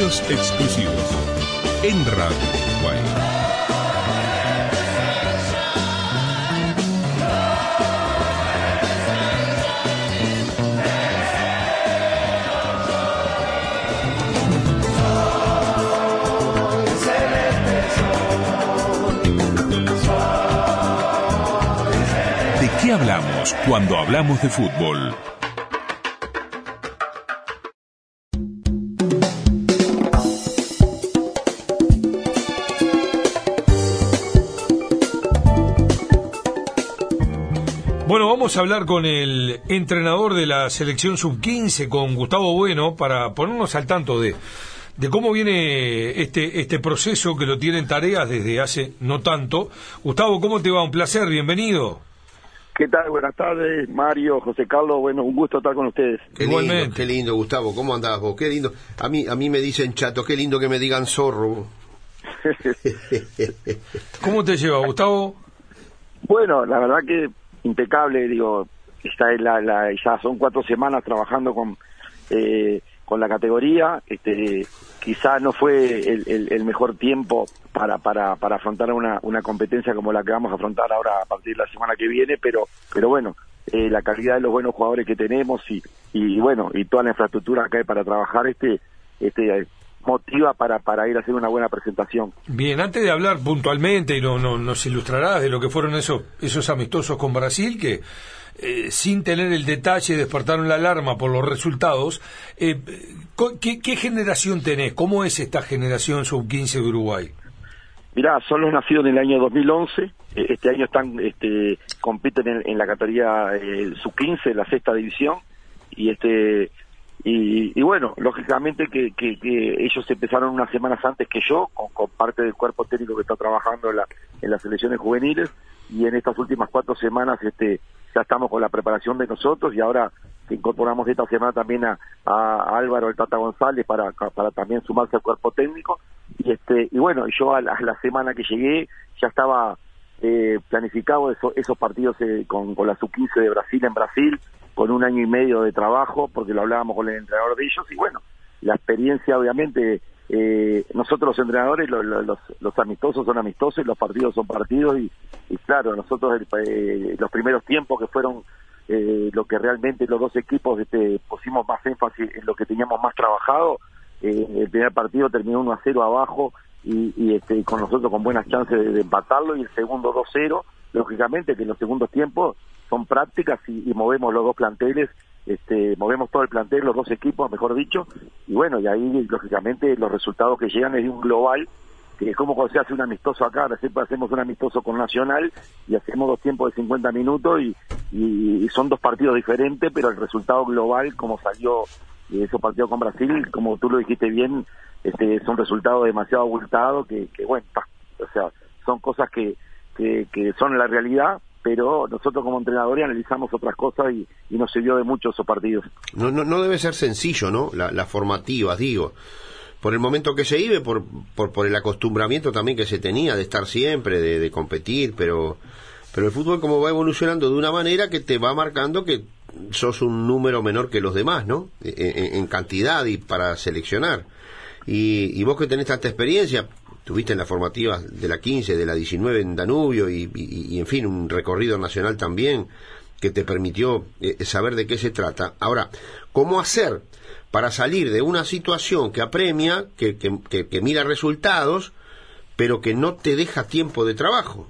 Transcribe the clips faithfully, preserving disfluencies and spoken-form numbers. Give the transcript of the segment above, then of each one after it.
Contenidos exclusivos en Radio Uruguay. ¿De qué hablamos cuando hablamos de fútbol? Bueno, vamos a hablar con el entrenador de la selección sub quince, con Gustavo Bueno, para ponernos al tanto de, de cómo viene este, este proceso que lo tiene en tareas desde hace no tanto. Gustavo, ¿cómo te va? Un placer, bienvenido. ¿Qué tal? Buenas tardes, Mario, José Carlos. Bueno, un gusto estar con ustedes. Qué Igualmente. Lindo, qué lindo, Gustavo. ¿Cómo andás vos? Qué lindo. A mí, a mí me dicen chato, qué lindo que me digan zorro. ¿Cómo te lleva, Gustavo? Bueno, la verdad que impecable, digo, está en la, la, ya son cuatro semanas trabajando con eh, con la categoría. Este, quizá no fue el, el, el mejor tiempo para para para afrontar una una competencia como la que vamos a afrontar ahora a partir de la semana que viene, pero pero bueno, eh, la calidad de los buenos jugadores que tenemos y y bueno, y toda la infraestructura que hay para trabajar este este motiva para para ir a hacer una buena presentación. Bien, antes de hablar puntualmente, y no, no, nos ilustrarás de lo que fueron esos esos amistosos con Brasil, que eh, sin tener el detalle despertaron la alarma por los resultados, eh, ¿qué, ¿qué generación tenés? ¿Cómo es esta generación sub quince de Uruguay? Mirá, son los nacidos en el año dos mil once, este año están este compiten en, en la categoría eh, sub quince, la sexta división, y este Y, y bueno, lógicamente que, que, que ellos empezaron unas semanas antes que yo, con, con parte del cuerpo técnico que está trabajando en, la, en las selecciones juveniles, y en estas últimas cuatro semanas este ya estamos con la preparación de nosotros, y ahora incorporamos esta semana también a, a Álvaro el Tata González para, para también sumarse al cuerpo técnico, y este y bueno, yo a la, a la semana que llegué ya estaba eh, planificado eso, esos partidos eh, con, con la sub quince de Brasil en Brasil, con un año y medio de trabajo, porque lo hablábamos con el entrenador de ellos, y bueno, la experiencia obviamente, eh, nosotros los entrenadores, lo, lo, los, los amistosos son amistosos, y los partidos son partidos, y, y claro, nosotros eh, los primeros tiempos que fueron eh, lo que realmente los dos equipos este, pusimos más énfasis en lo que teníamos más trabajado, eh, el primer partido terminó uno a cero abajo, y, y este, con nosotros con buenas chances de, de empatarlo, y el segundo dos cero, lógicamente que en los segundos tiempos son prácticas y, y movemos los dos planteles, este, movemos todo el plantel, los dos equipos, mejor dicho, y bueno, y ahí lógicamente los resultados que llegan es de un global, que es como cuando se hace un amistoso acá, siempre hacemos un amistoso con Nacional y hacemos dos tiempos de cincuenta minutos y, y, y son dos partidos diferentes, pero el resultado global, como salió de esos partidos con Brasil, como tú lo dijiste bien, este, es un resultado demasiado abultado que, que bueno, ta, o sea, son cosas que, que, que son la realidad, pero nosotros como entrenadores analizamos otras cosas y, y nos sirvió de mucho esos partidos. No, no, no debe ser sencillo, ¿no? La, las formativas, digo, por el momento que se vive, por, por, por el acostumbramiento también que se tenía de estar siempre, de, de competir, pero, pero el fútbol como va evolucionando de una manera que te va marcando que sos un número menor que los demás, ¿no? En, en cantidad y para seleccionar. Y, y vos que tenés tanta experiencia, tuviste en las formativas de la quince, de la diecinueve en Danubio y, y, y en fin, un recorrido nacional también que te permitió eh, saber de qué se trata. Ahora, ¿cómo hacer para salir de una situación que apremia, que, que, que, que mira resultados, pero que no te deja tiempo de trabajo?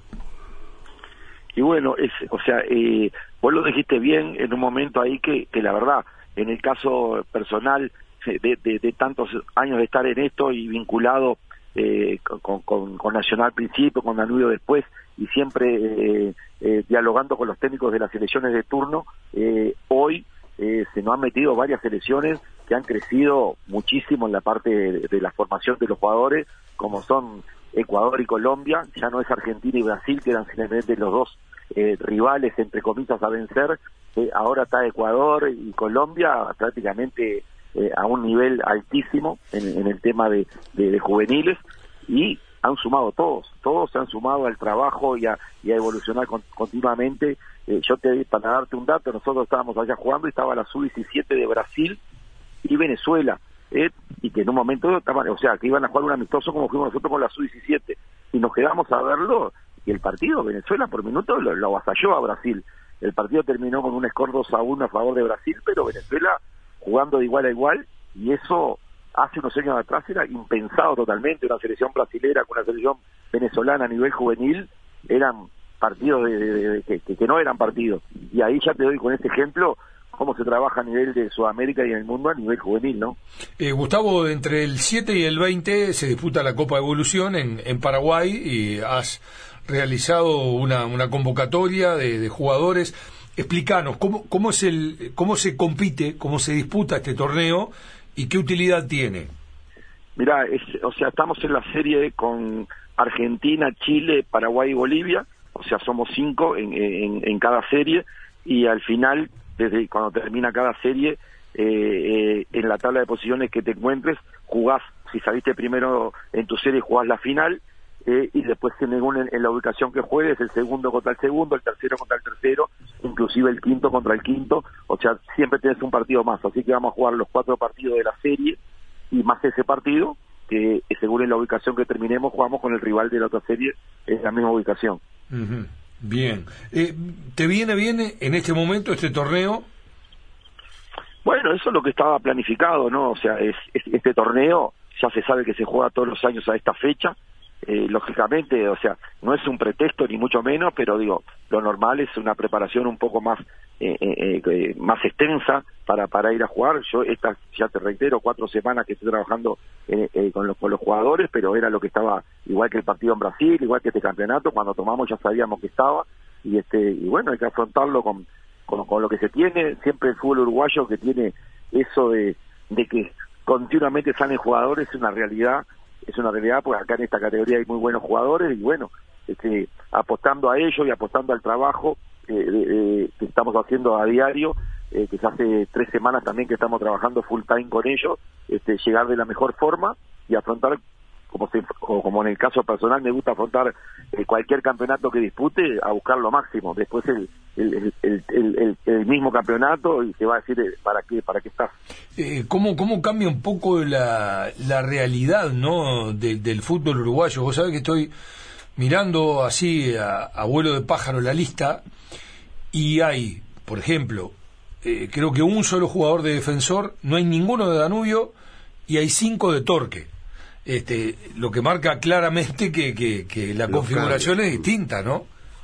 Y bueno, es, o sea, eh, vos lo dijiste bien en un momento ahí que, que la verdad, en el caso personal de, de, de tantos años de estar en esto y vinculado Eh, con, con, con Nacional al principio, con Danubio después, y siempre eh, eh, dialogando con los técnicos de las selecciones de turno, eh, hoy eh, se nos han metido varias selecciones que han crecido muchísimo en la parte de, de la formación de los jugadores, como son Ecuador y Colombia, ya no es Argentina y Brasil, que eran simplemente los dos eh, rivales, entre comillas, a vencer, eh, ahora está Ecuador y Colombia prácticamente Eh, a un nivel altísimo en, en el tema de, de, de juveniles, y han sumado todos, todos se han sumado al trabajo y a, y a evolucionar con, continuamente. Eh, yo te para darte un dato, nosotros estábamos allá jugando y estaba la sub diecisiete de Brasil y Venezuela, eh, y que en un momento estaban, o sea, que iban a jugar un amistoso como fuimos nosotros con la sub diecisiete, y nos quedamos a verlo, y el partido, Venezuela por minuto lo, lo avasalló a Brasil. El partido terminó con un score dos a uno a favor de Brasil, pero Venezuela jugando de igual a igual, y eso hace unos años atrás era impensado totalmente. Una selección brasilera con una selección venezolana a nivel juvenil eran partidos de, de, de, de, que, que no eran partidos, y ahí ya te doy con este ejemplo cómo se trabaja a nivel de Sudamérica y en el mundo a nivel juvenil, ¿no? Eh, Gustavo, entre el siete y el veinte se disputa la Copa Evolución en, en Paraguay, y has realizado una, una convocatoria de, de jugadores. Explícanos, ¿cómo, cómo, es el, ¿cómo se compite, cómo se disputa este torneo y qué utilidad tiene? Mirá, es, o sea, estamos en la serie con Argentina, Chile, Paraguay y Bolivia, o sea, somos cinco en, en, en cada serie, y al final, desde cuando termina cada serie, eh, eh, en la tabla de posiciones que te encuentres, jugás, si saliste primero en tu serie, jugás la final, eh, y después según en, en la ubicación que juegues, el segundo contra el segundo, el tercero contra el tercero, inclusive el quinto contra el quinto, o sea, siempre tenés un partido más, así que vamos a jugar los cuatro partidos de la serie, y más ese partido, que eh, según en la ubicación que terminemos, jugamos con el rival de la otra serie en la misma ubicación. Uh-huh. Bien. Eh, ¿Te viene bien en este momento este torneo? Bueno, eso es lo que estaba planificado, ¿no? O sea, es, es, este torneo ya se sabe que se juega todos los años a esta fecha. Eh, lógicamente, o sea, no es un pretexto ni mucho menos, pero digo, lo normal es una preparación un poco más eh, eh, eh, más extensa para para ir a jugar. Yo estas, ya te reitero, cuatro semanas que estoy trabajando eh, eh, con los con los jugadores, pero era lo que estaba, igual que el partido en Brasil, igual que este campeonato, cuando tomamos ya sabíamos que estaba, y este y bueno, hay que afrontarlo con con, con lo que se tiene. Siempre el fútbol uruguayo, que tiene eso de, de que continuamente salen jugadores, es una realidad. Es una realidad, pues acá en esta categoría hay muy buenos jugadores, y bueno, este, apostando a ello y apostando al trabajo eh, eh, que estamos haciendo a diario, eh, que ya hace tres semanas también que estamos trabajando full time con ellos, este, llegar de la mejor forma y afrontar, como, se, como en el caso personal me gusta afrontar eh, cualquier campeonato que dispute, a buscar lo máximo. Después el, el, el, el, el, el mismo campeonato, y se va a decir eh, para qué para qué estás. Eh, ¿cómo, ¿Cómo cambia un poco la, la realidad, ¿no?, de, del fútbol uruguayo? Vos sabés que estoy mirando así a, a vuelo de pájaro la lista, y hay, por ejemplo, eh, creo que un solo jugador de Defensor, no hay ninguno de Danubio, y hay cinco de Torque. Este, lo que marca claramente que, que, que la Los configuración cambios. Es distinta, ¿no?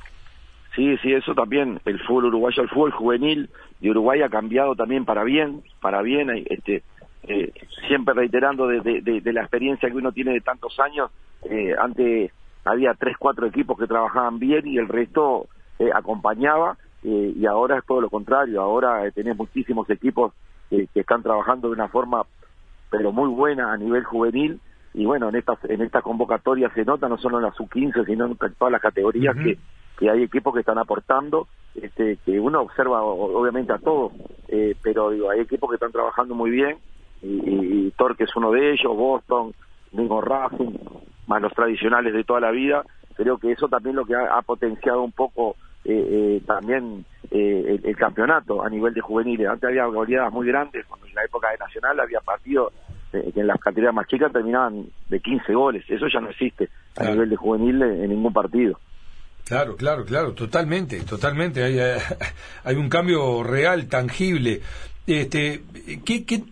Sí, sí, eso también. El fútbol uruguayo, el fútbol juvenil de Uruguay ha cambiado también para bien, para bien. Este, eh, siempre reiterando de, de, de, de la experiencia que uno tiene de tantos años. Eh, antes había tres, cuatro equipos que trabajaban bien y el resto eh, acompañaba, eh, y ahora es todo lo contrario. Ahora eh, tenés muchísimos equipos eh, que están trabajando de una forma, pero muy buena a nivel juvenil. Y bueno, en estas en esta convocatoria se nota, no solo en la sub quince, sino en todas las categorías, uh-huh. que, que hay equipos que están aportando, este, que uno observa obviamente a todos, eh, pero digo, hay equipos que están trabajando muy bien, y, y, y Torque es uno de ellos, Boston, mismo Racing, más los tradicionales de toda la vida. Creo que eso también lo que ha, ha potenciado un poco eh, eh, también eh, el, el campeonato a nivel de juveniles. Antes había goleadas muy grandes, cuando en la época de Nacional había partidos que en las categorías más chicas terminaban de quince goles. Eso ya no existe a claro. nivel de juvenil en ningún partido. Claro, claro, claro, totalmente, totalmente. Hay, hay un cambio real, tangible. Este, ¿qué, qué,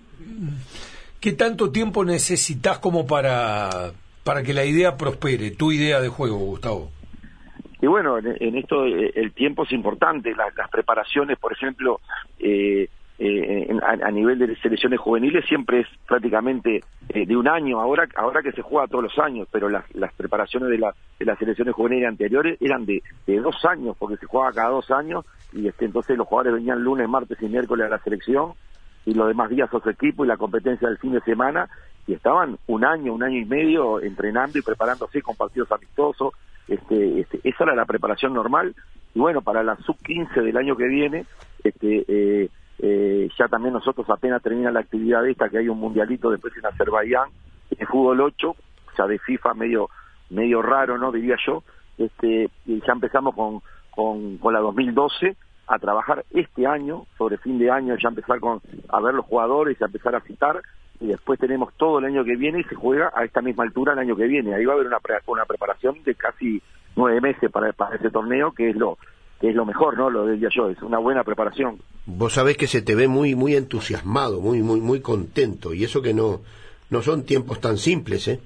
qué tanto tiempo necesitas como para, para que la idea prospere, tu idea de juego, Gustavo? Y bueno, en, en esto el tiempo es importante. Las, las preparaciones, por ejemplo, eh, Eh, en, a, a nivel de selecciones juveniles siempre es prácticamente eh, de un año, ahora ahora que se juega todos los años, pero las, las preparaciones de, la, de las selecciones juveniles anteriores eran de, de dos años, porque se jugaba cada dos años, y este, entonces los jugadores venían lunes, martes y miércoles a la selección, y los demás días a su equipo, y la competencia del fin de semana, y estaban un año, un año y medio entrenando y preparándose con partidos amistosos. Este, este, esa era la preparación normal. Y bueno, para la sub quince del año que viene, este eh, Eh, ya también nosotros apenas termina la actividad esta, que hay un mundialito después en Azerbaiyán, en fútbol ocho, ya de FIFA medio medio raro, no diría yo, este y ya empezamos con, con, con la dos mil doce a trabajar este año, sobre fin de año, ya empezar con a ver los jugadores, a empezar a citar, y después tenemos todo el año que viene y se juega a esta misma altura el año que viene. Ahí va a haber una, pre una preparación de casi nueve meses para, para ese torneo, que es lo que es lo mejor, ¿no? Lo diría yo, es una buena preparación. Vos sabés que se te ve muy muy entusiasmado, muy muy muy contento, y eso que no no son tiempos tan simples, ¿eh?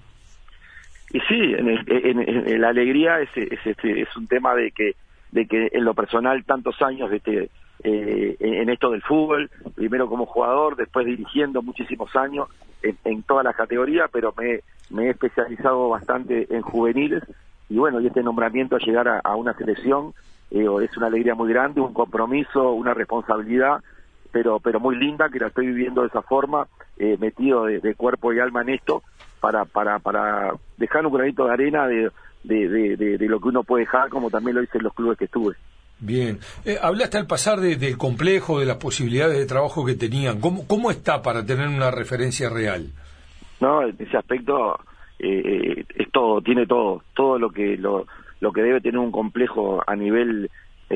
Y sí, en, el, en, en, en la alegría es, es, es, es un tema de que de que en lo personal tantos años de este, eh, en, en esto del fútbol, primero como jugador, después dirigiendo muchísimos años en, en todas las categorías, pero me, me he especializado bastante en juveniles, y bueno, y este nombramiento a llegar a, a una selección eh, es una alegría muy grande, un compromiso, una responsabilidad, pero pero muy linda, que la estoy viviendo de esa forma, eh, metido de, de cuerpo y alma en esto, para para para dejar un granito de arena de De, de, de, de lo que uno puede dejar, como también lo hice en los clubes que estuve. Bien. Eh, hablaste al pasar de, del complejo, de las posibilidades de trabajo que tenían. ¿Cómo, cómo está para tener una referencia real? No, en ese aspecto eh, es todo, tiene todo, todo lo que lo, lo que debe tener un complejo a nivel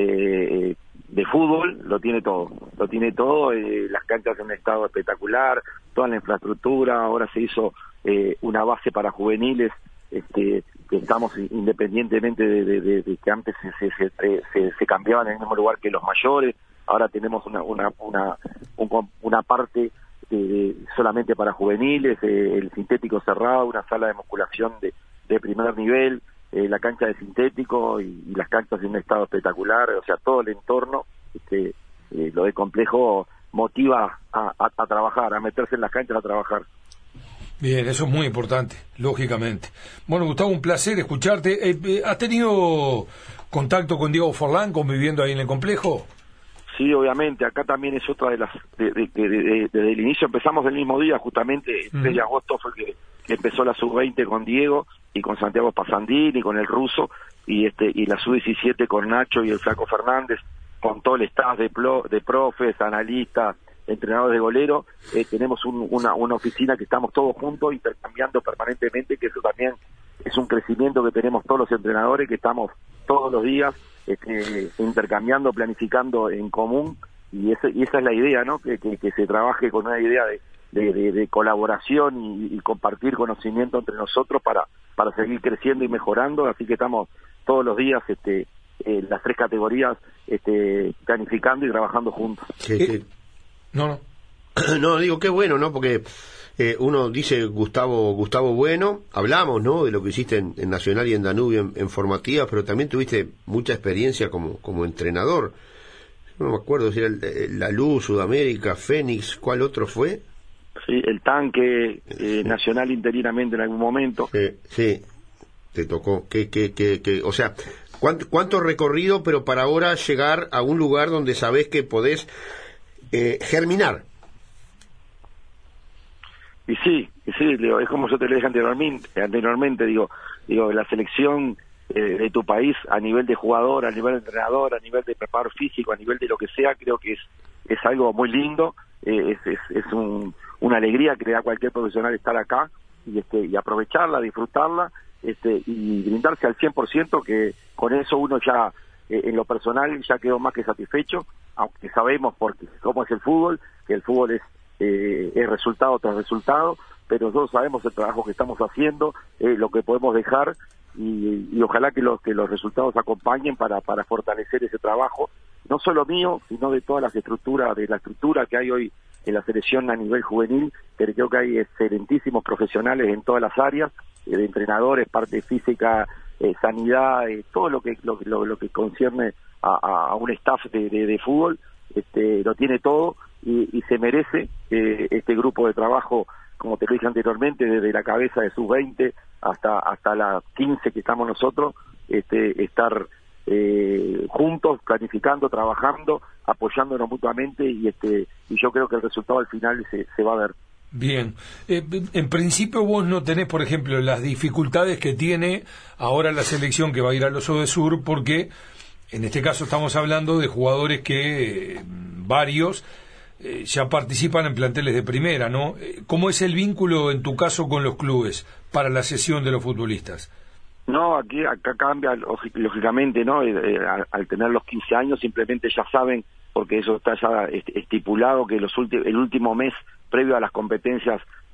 eh, de fútbol, lo tiene todo, lo tiene todo, eh, las canchas en un estado espectacular, toda la infraestructura, ahora se hizo eh, una base para juveniles, este que estamos independientemente de, de, de, de que antes se, se, se, se, se cambiaban en el mismo lugar que los mayores, ahora tenemos una una una, un, una parte de, solamente para juveniles, eh, el sintético cerrado, una sala de musculación de, de primer nivel, eh, la cancha de sintético y, y las canchas en un estado espectacular, o sea, todo el entorno, este, eh, lo de complejo motiva a, a, a trabajar, a meterse en las canchas a trabajar. Bien, eso es muy importante, lógicamente. Bueno, Gustavo, un placer escucharte. Eh, eh, ¿Has tenido contacto con Diego Forlán conviviendo ahí en el complejo? Sí, obviamente. Acá también es otra de las... De, de, de, de, desde el inicio empezamos el mismo día, justamente el tres de agosto fue que, que empezó la sub veinte con Diego y con Santiago Pasandín y con el ruso, y este y la sub diecisiete con Nacho y el Flaco Fernández, con todo el staff de, plo, de profes, analistas, entrenadores de golero. Eh, tenemos un, una, una oficina que estamos todos juntos intercambiando permanentemente, que eso también es un crecimiento que tenemos todos los entrenadores, que estamos todos los días este, intercambiando, planificando en común, y, ese, y esa es la idea, ¿no? Que, que, que se trabaje con una idea de, de, de, de colaboración y, y compartir conocimiento entre nosotros para, para seguir creciendo y mejorando, así que estamos todos los días este, en las tres categorías este, planificando y trabajando juntos. Sí, sí. No, no. No, digo, qué bueno, ¿no? Porque eh, uno dice Gustavo Gustavo Bueno, hablamos, ¿no? De lo que hiciste en, en Nacional y en Danubio en, en formativas, pero también tuviste mucha experiencia como, como entrenador. No me acuerdo si era el, el, La Luz, Sudamérica, Fénix, ¿cuál otro fue? Sí, el Tanque, eh, sí. Nacional interinamente en algún momento. Sí, sí, te tocó. Que, que, que, que, o sea, ¿cuánto, cuánto recorrido, pero para ahora llegar a un lugar donde sabés que podés Eh, germinar. Y sí, y sí, digo, es como yo te lo dije anteriormente, anteriormente digo, digo la selección eh, de tu país a nivel de jugador, a nivel de entrenador, a nivel de preparo físico, a nivel de lo que sea, creo que es es algo muy lindo, eh, es, es, es un, una alegría que le da a cualquier profesional estar acá y este y aprovecharla, disfrutarla, este y brindarse al cien por ciento, que con eso uno ya eh, en lo personal ya quedó más que satisfecho, aunque sabemos porque cómo es el fútbol, que el fútbol es eh, es resultado tras resultado, pero nosotros sabemos el trabajo que estamos haciendo, eh, lo que podemos dejar, y, y ojalá que los que los resultados acompañen para para fortalecer ese trabajo, no solo mío, sino de todas las estructuras, de la estructura que hay hoy en la selección a nivel juvenil, que creo que hay excelentísimos profesionales en todas las áreas, eh, de entrenadores, parte física, eh, sanidad, eh, todo lo que lo, lo, lo que concierne a, a un staff de, de, de fútbol, este, lo tiene todo, y, y se merece eh, este grupo de trabajo, como te lo dije anteriormente, desde la cabeza de sub veinte hasta hasta la quince que estamos nosotros, este, estar eh, juntos, planificando, trabajando, apoyándonos mutuamente, y este y yo creo que el resultado al final se, se va a ver. Bien. Eh, en principio vos no tenés, por ejemplo, las dificultades que tiene ahora la selección que va a ir a los Odesur, porque en este caso estamos hablando de jugadores que, eh, varios, eh, ya participan en planteles de primera, ¿no? ¿Cómo es el vínculo en tu caso con los clubes para la sesión de los futbolistas? No, aquí acá cambia lógicamente, ¿no? Eh, eh, al, al tener los quince años simplemente ya saben, porque eso está ya estipulado, que los ulti- el último mes previo a las competencias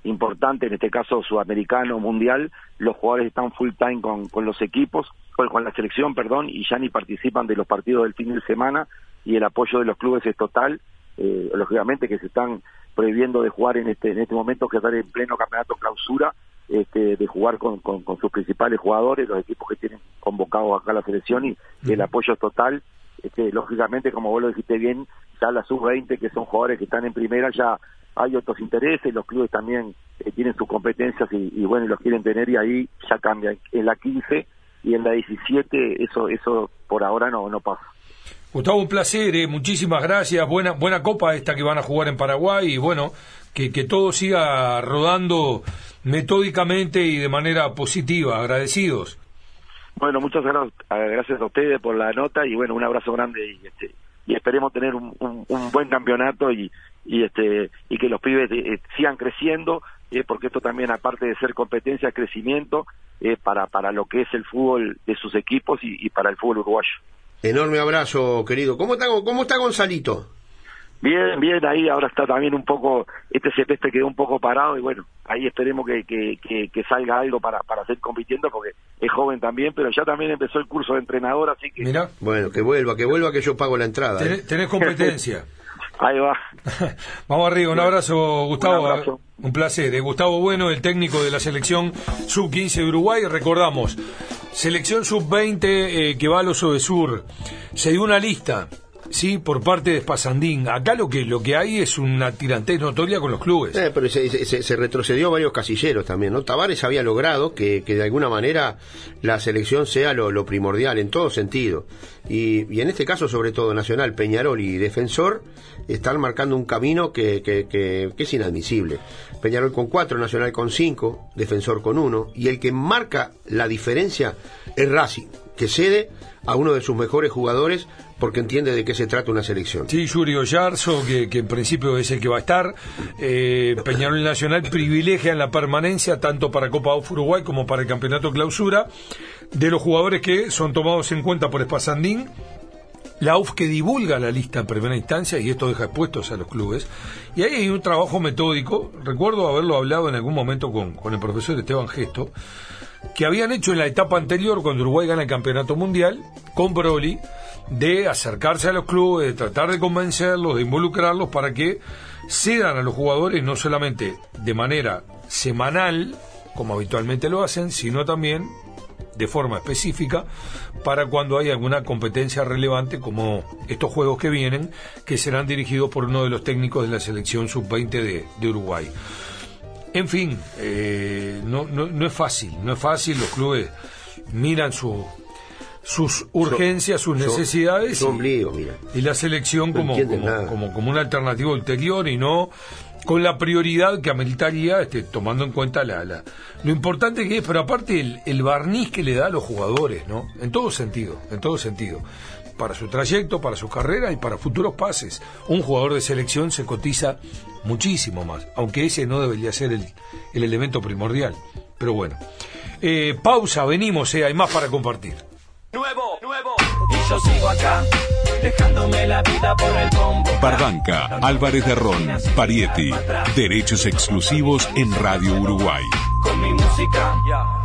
importante, en este caso sudamericano, mundial, los jugadores están full time con, con los equipos, con, con la selección, perdón, y ya ni participan de los partidos del fin de semana, y el apoyo de los clubes es total, eh, lógicamente que se están prohibiendo de jugar en este en este momento, que están en pleno campeonato clausura, este, de jugar con, con, con sus principales jugadores, los equipos que tienen convocados acá a la selección, y, y el apoyo es total. Este, lógicamente, como vos lo dijiste bien, ya la sub veinte, que son jugadores que están en primera, ya hay otros intereses, los clubes también eh, tienen sus competencias y, y bueno, y los quieren tener, y ahí ya cambia. En la quince y en la diecisiete, eso eso por ahora no no pasa. Gustavo, un placer, eh, muchísimas gracias, buena buena copa esta que van a jugar en Paraguay, y bueno, que, que todo siga rodando metódicamente y de manera positiva, agradecidos. Bueno, muchas gracias a ustedes por la nota, y bueno, un abrazo grande, y este y esperemos tener un, un, un buen campeonato, y y este y que los pibes eh, sigan creciendo, eh, porque esto también, aparte de ser competencia, crecimiento eh, para para lo que es el fútbol de sus equipos y, y para el fútbol uruguayo. Enorme abrazo, querido. ¿Cómo está, cómo está Gonzalito? Bien, bien, ahí ahora está también un poco, este semestre quedó un poco parado, y bueno, ahí esperemos que, que, que, que salga algo para, para seguir compitiendo, porque es joven también, pero ya también empezó el curso de entrenador, así que... Mirá. Bueno, que vuelva, que vuelva, que yo pago la entrada. Tenés, ¿eh? tenés competencia. Ahí va. Vamos arriba, un abrazo, Gustavo. Un abrazo. Un placer. Eh, Gustavo Bueno, el técnico de la selección sub quince de Uruguay. Recordamos, selección sub veinte eh, que va a los Ovesur. Se dio una lista, sí, por parte de Spasandín. Acá lo que lo que hay es una tirantez notoria con los clubes. Eh, pero se, se, se retrocedió varios casilleros también, ¿no? Tavares había logrado que, que de alguna manera la selección sea lo, lo primordial en todo sentido. Y, y en este caso, sobre todo, Nacional, Peñarol y Defensor están marcando un camino que, que, que, que es inadmisible. Peñarol con cuatro, Nacional con cinco, Defensor con uno, y el que marca la diferencia es Racing, que cede a uno de sus mejores jugadores porque entiende de qué se trata una selección. Sí, Yuri Oyarzo, que, que en principio es el que va a estar. Eh, Peñarol y Nacional privilegian la permanencia tanto para Copa U F Uruguay como para el Campeonato Clausura de los jugadores que son tomados en cuenta por Spasandín. La U F que divulga la lista en primera instancia, y esto deja expuestos a los clubes. Y ahí hay un trabajo metódico. Recuerdo haberlo hablado en algún momento con, con el profesor Esteban Gesto, que habían hecho en la etapa anterior, cuando Uruguay gana el Campeonato Mundial, con Broly, de acercarse a los clubes, de tratar de convencerlos, de involucrarlos para que cedan a los jugadores, no solamente de manera semanal, como habitualmente lo hacen, sino también de forma específica para cuando hay alguna competencia relevante, como estos juegos que vienen, que serán dirigidos por uno de los técnicos de la selección sub veinte de, de Uruguay. En fin, eh, no, no, no es fácil, no es fácil, los clubes miran su, sus urgencias, sus necesidades, su, su ombligo, mira. Y la selección no como, como, como, como una alternativa ulterior, y no con la prioridad que ameritaría, este, tomando en cuenta la, la lo importante que es, pero aparte el, el barniz que le da a los jugadores, ¿no? En todo sentido, en todo sentido, para su trayecto, para su carrera y para futuros pases. Un jugador de selección se cotiza muchísimo más, aunque ese no debería ser el, el elemento primordial. Pero bueno, eh, pausa, venimos, eh, hay más para compartir. Nuevo, nuevo, y yo sigo acá, dejándome la vida por el bombo. Barbanca, Álvarez de Ron, Parietti, derechos exclusivos en Radio Uruguay. Con mi música, yeah.